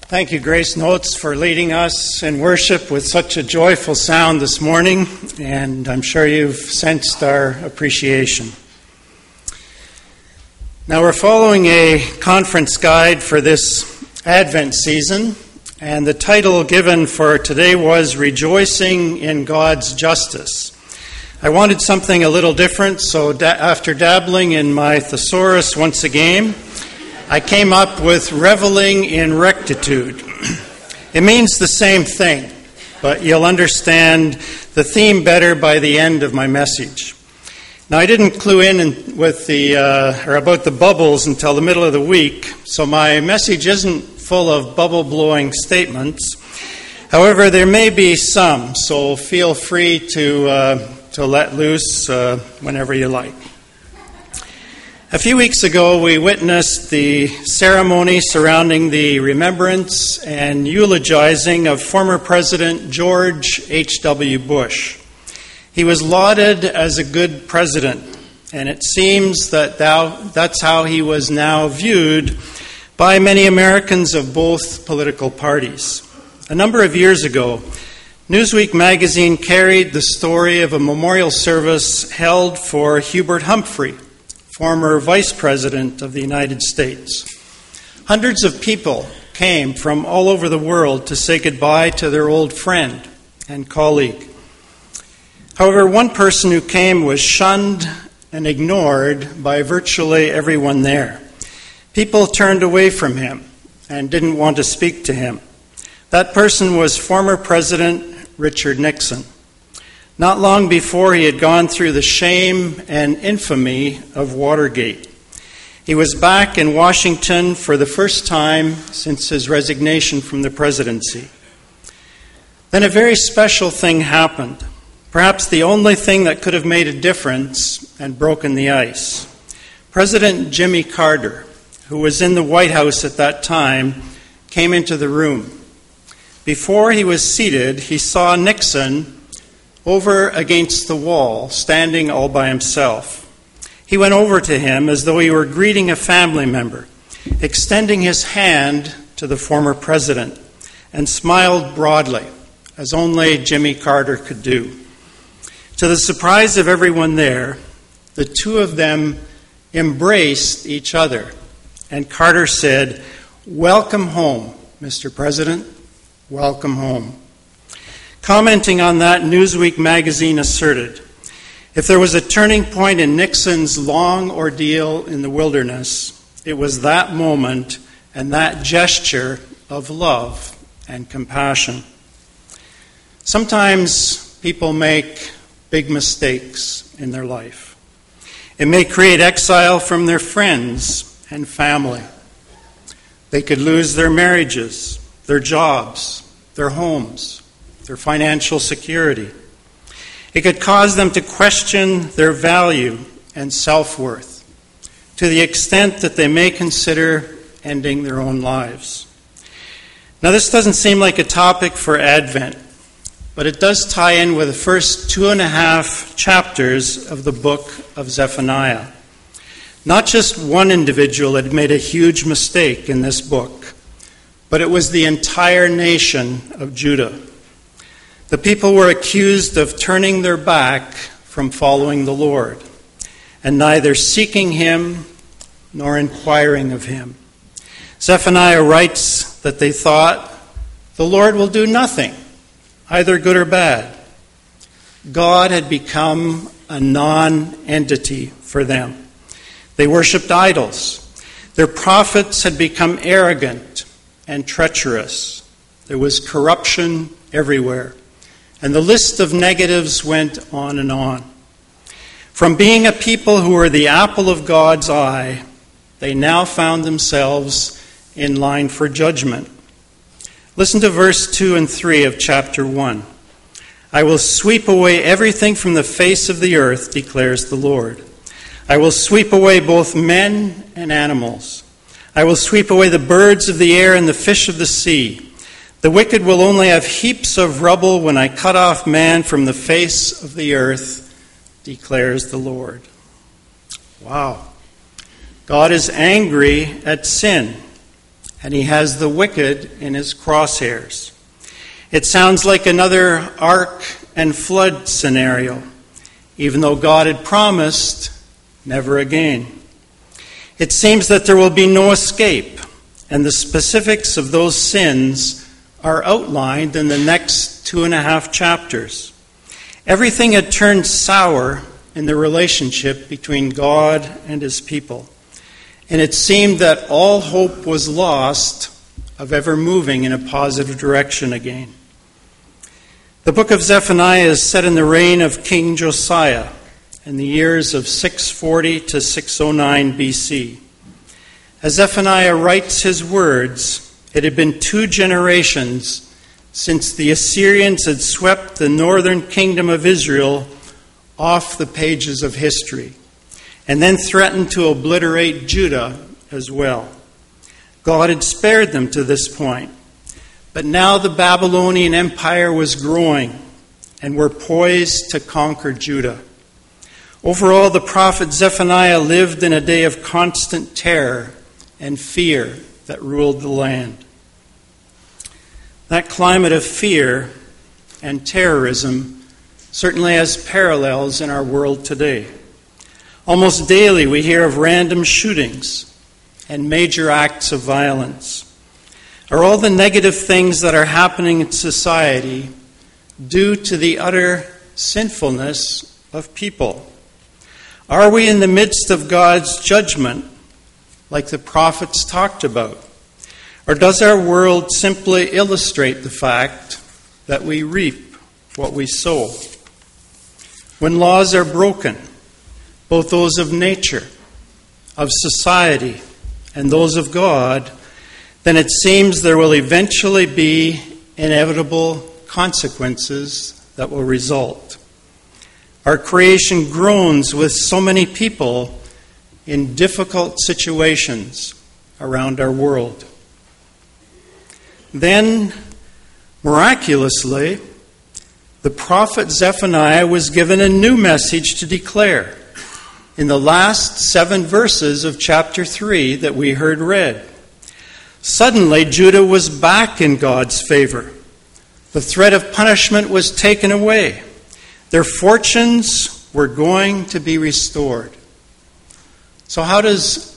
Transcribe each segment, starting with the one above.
Thank you, Grace Notes, for leading us in worship with such a joyful sound this morning, and I'm sure you've sensed our appreciation. Now, we're following a conference guide for this Advent season, and the title given for today was Rejoicing in God's Justice. I wanted something a little different, so after dabbling in my thesaurus once again, I came up with Reveling in Rectitude. It means the same thing, but you'll understand the theme better by the end of my message. Now, I didn't clue in with about the bubbles until the middle of the week, so my message isn't full of bubble-blowing statements. However, there may be some, so feel free to let loose whenever you like. A few weeks ago, we witnessed the ceremony surrounding the remembrance and eulogizing of former President George H.W. Bush. He was lauded as a good president, and it seems that that's how he was now viewed by many Americans of both political parties. A number of years ago, Newsweek magazine carried the story of a memorial service held for Hubert Humphrey, former Vice President of the United States. Hundreds of people came from all over the world to say goodbye to their old friend and colleague. However, one person who came was shunned and ignored by virtually everyone there. People turned away from him and didn't want to speak to him. That person was former President Richard Nixon. Not long before, he had gone through the shame and infamy of Watergate. He was back in Washington for the first time since his resignation from the presidency. Then a very special thing happened, perhaps the only thing that could have made a difference and broken the ice. President Jimmy Carter, who was in the White House at that time, came into the room. Before he was seated, he saw Nixon over against the wall, standing all by himself. He went over to him as though he were greeting a family member, extending his hand to the former president, and smiled broadly, as only Jimmy Carter could do. To the surprise of everyone there, the two of them embraced each other, and Carter said, "Welcome home, Mr. President, welcome home." Commenting on that, Newsweek magazine asserted, if there was a turning point in Nixon's long ordeal in the wilderness, it was that moment and that gesture of love and compassion. Sometimes people make big mistakes in their life. It may create exile from their friends and family. They could lose their marriages, their jobs, their homes, their financial security. It could cause them to question their value and self-worth to the extent that they may consider ending their own lives. Now, this doesn't seem like a topic for Advent, but it does tie in with the first 2.5 chapters of the book of Zephaniah. Not just one individual had made a huge mistake in this book, but it was the entire nation of Judah. The people were accused of turning their back from following the Lord, and neither seeking him nor inquiring of him. Zephaniah writes that they thought, the Lord will do nothing, either good or bad. God had become a non-entity for them. They worshipped idols. Their prophets had become arrogant and treacherous. There was corruption everywhere. And the list of negatives went on and on. From being a people who were the apple of God's eye, they now found themselves in line for judgment. Listen to verse 2 and 3 of chapter 1. I will sweep away everything from the face of the earth, declares the Lord. I will sweep away both men and animals. I will sweep away the birds of the air and the fish of the sea. The wicked will only have heaps of rubble when I cut off man from the face of the earth, declares the Lord. Wow. God is angry at sin, and he has the wicked in his crosshairs. It sounds like another ark and flood scenario, even though God had promised never again. It seems that there will be no escape, and the specifics of those sins are outlined in the next 2.5 chapters. Everything had turned sour in the relationship between God and his people, and it seemed that all hope was lost of ever moving in a positive direction again. The book of Zephaniah is set in the reign of King Josiah in the years of 640 to 609 BC. As Zephaniah writes his words, it had been 2 generations since the Assyrians had swept the northern kingdom of Israel off the pages of history, and then threatened to obliterate Judah as well. God had spared them to this point, but now the Babylonian Empire was growing and were poised to conquer Judah. Overall, the prophet Zephaniah lived in a day of constant terror and fear that ruled the land. That climate of fear and terrorism certainly has parallels in our world today. Almost daily we hear of random shootings and major acts of violence. Are all the negative things that are happening in society due to the utter sinfulness of people? Are we in the midst of God's judgment like the prophets talked about? Or does our world simply illustrate the fact that we reap what we sow? When laws are broken, both those of nature, of society, and those of God, then it seems there will eventually be inevitable consequences that will result. Our creation groans with so many people in difficult situations around our world. Then, miraculously, the prophet Zephaniah was given a new message to declare in the last 7 verses of chapter 3 that we heard read. Suddenly, Judah was back in God's favor. The threat of punishment was taken away. Their fortunes were going to be restored. So how does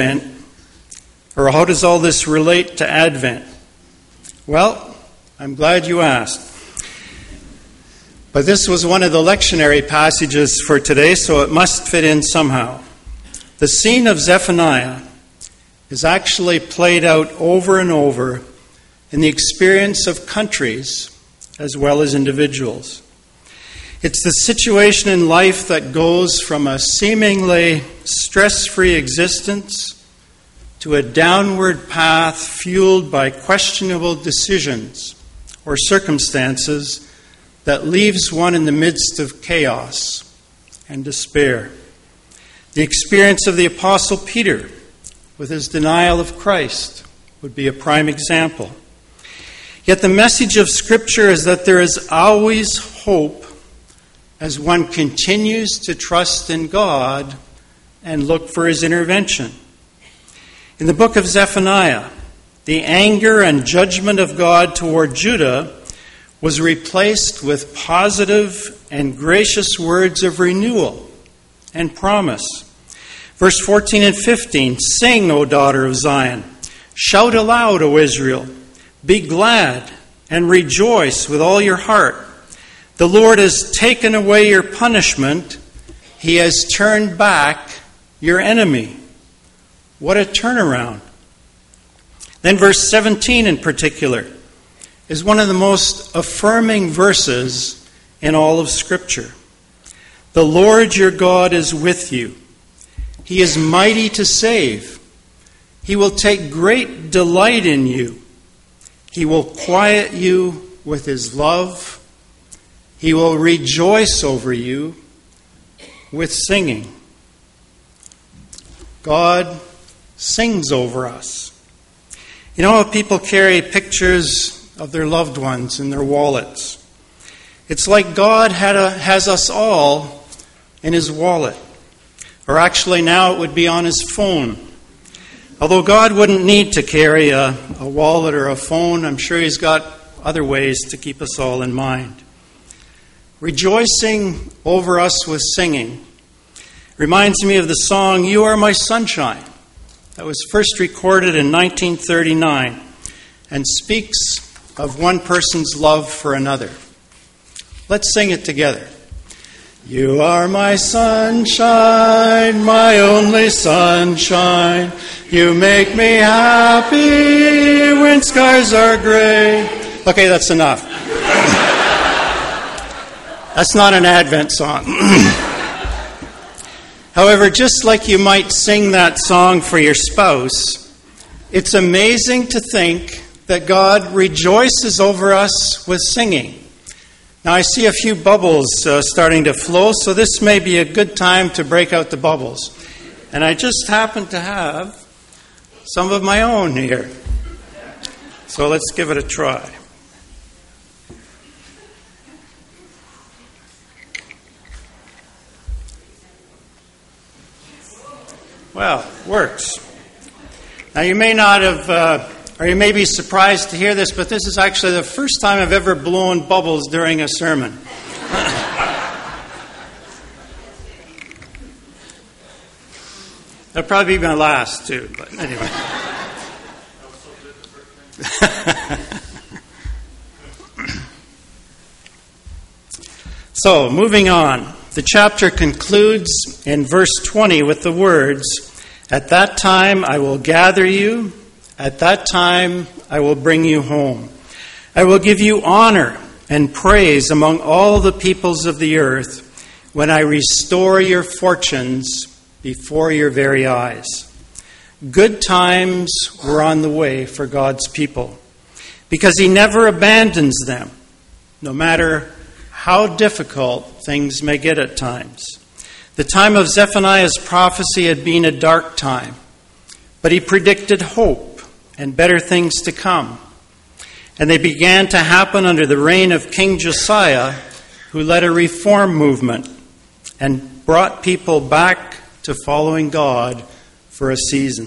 how does all this relate to Advent? Well, I'm glad you asked. But this was one of the lectionary passages for today, so it must fit in somehow. The scene of Zephaniah is actually played out over and over in the experience of countries as well as individuals. It's the situation in life that goes from a seemingly stress-free existence to a downward path fueled by questionable decisions or circumstances that leaves one in the midst of chaos and despair. The experience of the Apostle Peter with his denial of Christ would be a prime example. Yet the message of Scripture is that there is always hope as one continues to trust in God and look for his intervention. In the book of Zephaniah, the anger and judgment of God toward Judah was replaced with positive and gracious words of renewal and promise. Verse 14 and 15, "Sing, O daughter of Zion. Shout aloud, O Israel. Be glad and rejoice with all your heart. The Lord has taken away your punishment. He has turned back your enemy." What a turnaround. Then verse 17 in particular is one of the most affirming verses in all of Scripture. "The Lord your God is with you. He is mighty to save. He will take great delight in you. He will quiet you with his love. He will rejoice over you with singing." God sings over us. You know how people carry pictures of their loved ones in their wallets? It's like God has us all in his wallet. Or actually now it would be on his phone. Although God wouldn't need to carry a wallet or a phone, I'm sure He's got other ways to keep us all in mind. Rejoicing over us with singing reminds me of the song, "You Are My Sunshine," that was first recorded in 1939 and speaks of one person's love for another. Let's sing it together. You are my sunshine, my only sunshine. You make me happy when skies are gray. Okay, that's enough. That's not an Advent song. However, just like you might sing that song for your spouse, it's amazing to think that God rejoices over us with singing. Now, I see a few bubbles starting to flow, so this may be a good time to break out the bubbles. And I just happen to have some of my own here. So let's give it a try. Well, works. Now, you may not have... or you may be surprised to hear this, but this is actually the first time I've ever blown bubbles during a sermon. That'll probably be my last, too, but anyway. So, moving on. The chapter concludes in verse 20 with the words, "At that time I will gather you. At that time, I will bring you home. I will give you honor and praise among all the peoples of the earth when I restore your fortunes before your very eyes." Good times were on the way for God's people because He never abandons them, no matter how difficult things may get at times. The time of Zephaniah's prophecy had been a dark time, but he predicted hope and better things to come. And they began to happen under the reign of King Josiah, who led a reform movement and brought people back to following God for a season.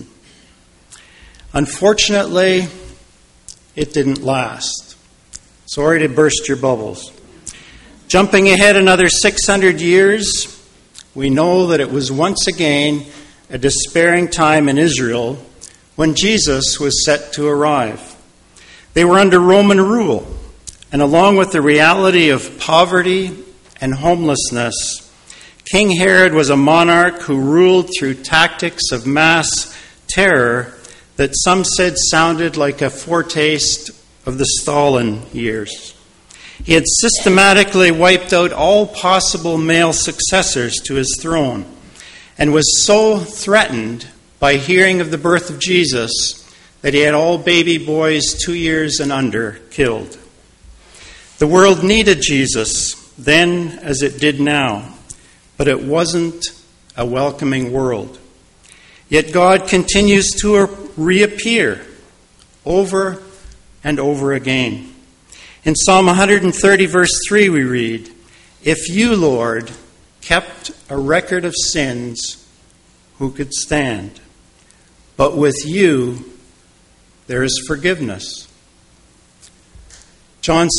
Unfortunately, it didn't last. Sorry to burst your bubbles. Jumping ahead another 600 years, we know that it was once again a despairing time in Israel when Jesus was set to arrive. They were under Roman rule, and along with the reality of poverty and homelessness, King Herod was a monarch who ruled through tactics of mass terror that some said sounded like a foretaste of the Stalin years. He had systematically wiped out all possible male successors to his throne and was so threatened by hearing of the birth of Jesus that he had all baby boys 2 years and under killed. The world needed Jesus then as it did now, but it wasn't a welcoming world. Yet God continues to reappear over and over again. In Psalm 130, verse 3, we read, "If you, Lord, kept a record of sins, who could stand? But with you, there is forgiveness." John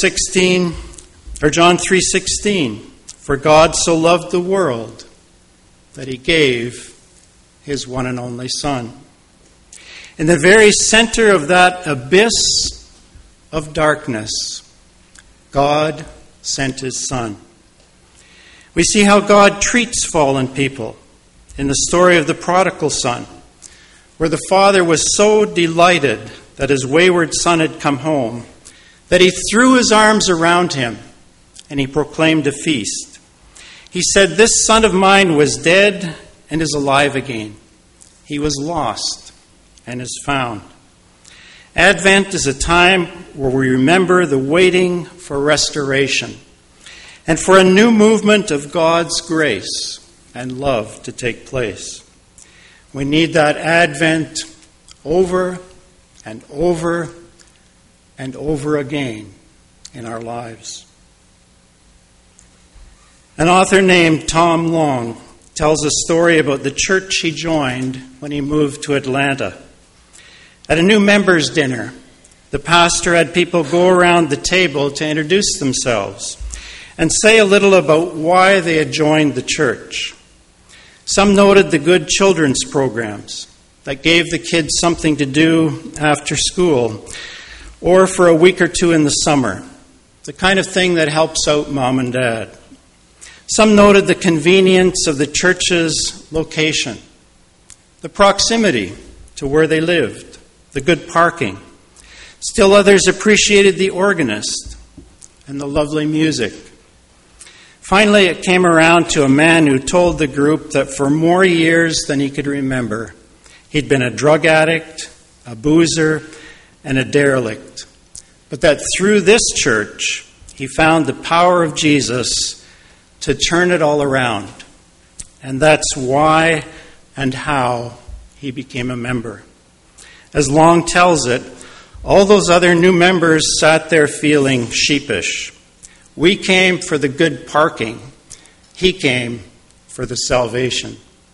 3:16, "For God so loved the world that He gave His one and only Son." In the very center of that abyss of darkness, God sent His Son. We see how God treats fallen people in the story of the prodigal son, where the father was so delighted that his wayward son had come home that he threw his arms around him and he proclaimed a feast. He said, "This son of mine was dead and is alive again. He was lost and is found." Advent is a time where we remember the waiting for restoration and for a new movement of God's grace and love to take place. We need that Advent over and over and over again in our lives. An author named Tom Long tells a story about the church he joined when he moved to Atlanta. At a new members' dinner, the pastor had people go around the table to introduce themselves and say a little about why they had joined the church. Some noted the good children's programs that gave the kids something to do after school or for a week or two in the summer, the kind of thing that helps out mom and dad. Some noted the convenience of the church's location, the proximity to where they lived, the good parking. Still others appreciated the organist and the lovely music. Finally, it came around to a man who told the group that for more years than he could remember, he'd been a drug addict, a boozer, and a derelict. But that through this church, he found the power of Jesus to turn it all around. And that's why and how he became a member. As Long tells it, all those other new members sat there feeling sheepish. We came for the good parking. He came for the salvation.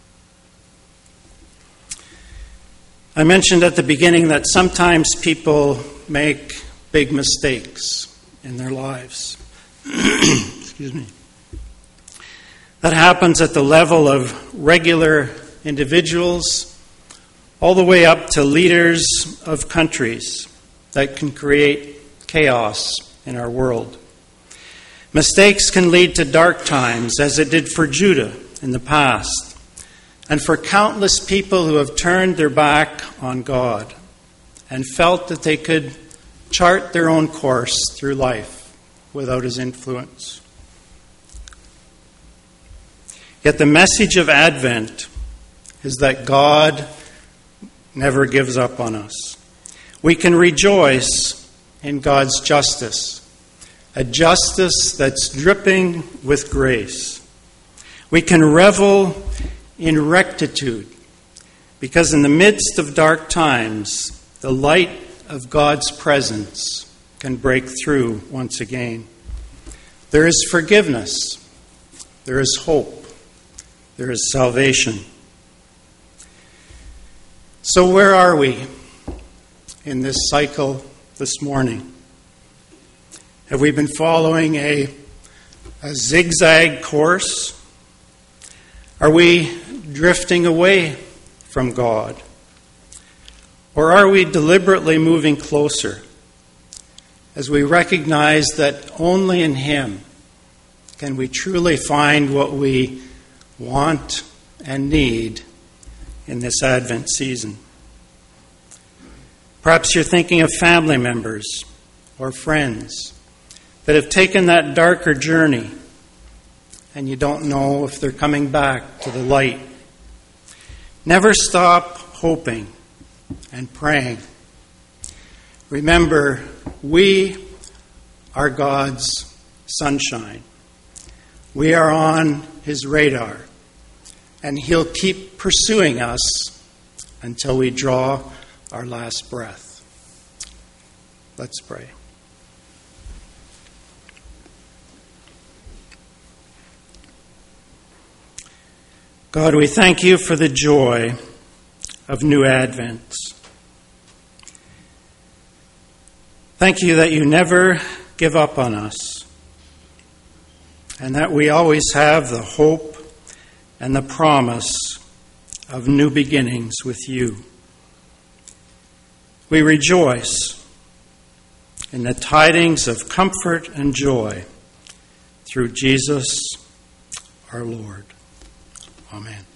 I mentioned at the beginning that sometimes people make big mistakes in their lives. Excuse me. That happens at the level of regular individuals all the way up to leaders of countries that can create chaos in our world. Mistakes can lead to dark times, as it did for Judah in the past, and for countless people who have turned their back on God and felt that they could chart their own course through life without His influence. Yet the message of Advent is that God never gives up on us. We can rejoice in God's justice, a justice that's dripping with grace. We can revel in rectitude, because in the midst of dark times, the light of God's presence can break through once again. There is forgiveness. There is hope. There is salvation. So where are we in this cycle this morning? Have we been following a zigzag course? Are we drifting away from God? Or are we deliberately moving closer as we recognize that only in Him can we truly find what we want and need in this Advent season? Perhaps you're thinking of family members or friends that have taken that darker journey and you don't know if they're coming back to the light. Never stop hoping and praying. Remember, we are God's sunshine. We are on His radar, and He'll keep pursuing us until we draw our last breath. Let's pray. God, we thank You for the joy of new Advents. Thank You that You never give up on us, and that we always have the hope and the promise of new beginnings with You. We rejoice in the tidings of comfort and joy through Jesus our Lord. Amen.